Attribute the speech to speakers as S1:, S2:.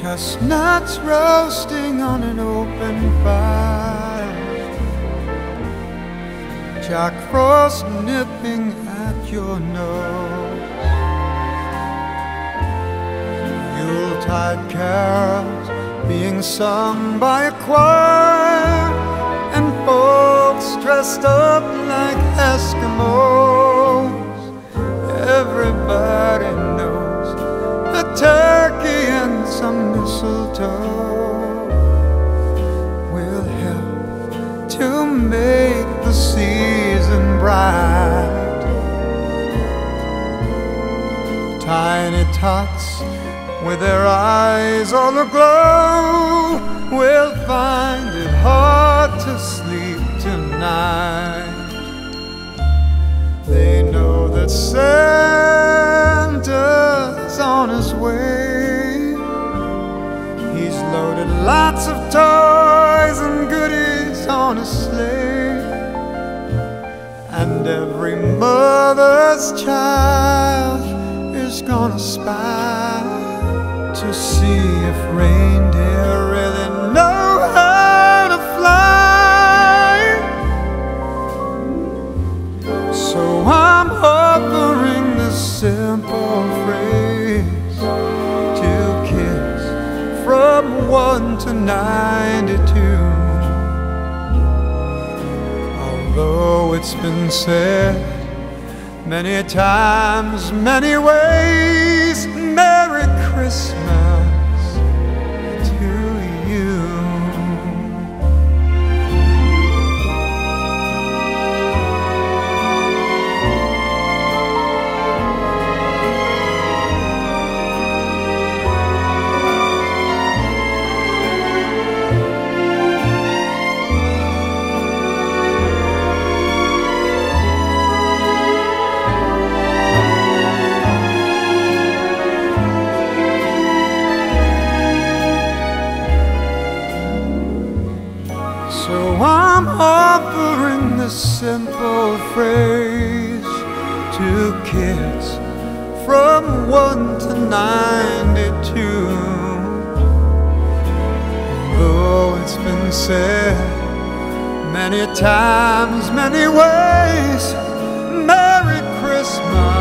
S1: Chestnuts roasting on an open fire, Jack Frost nipping at your nose, Yuletide carols being sung by a choir, and folks dressed up like Eskimos. Everybody knows a turkey and some mistletoe will help to make the season bright. Tiny tots with their eyes all aglow will find it hard to sleep tonight. They know that Santa's on his way. He's loaded lots of toys and goodies on a sleigh, and every mother's child is gonna spy to see if reindeer really know how to fly. So I'm offering this simple phrase to kids from 1 to 92. Although it's been said many times, many ways, Merry Christmas to you. So I'm offering this simple phrase to kids from 1 to 92. Though it's been said many times, many ways, Merry Christmas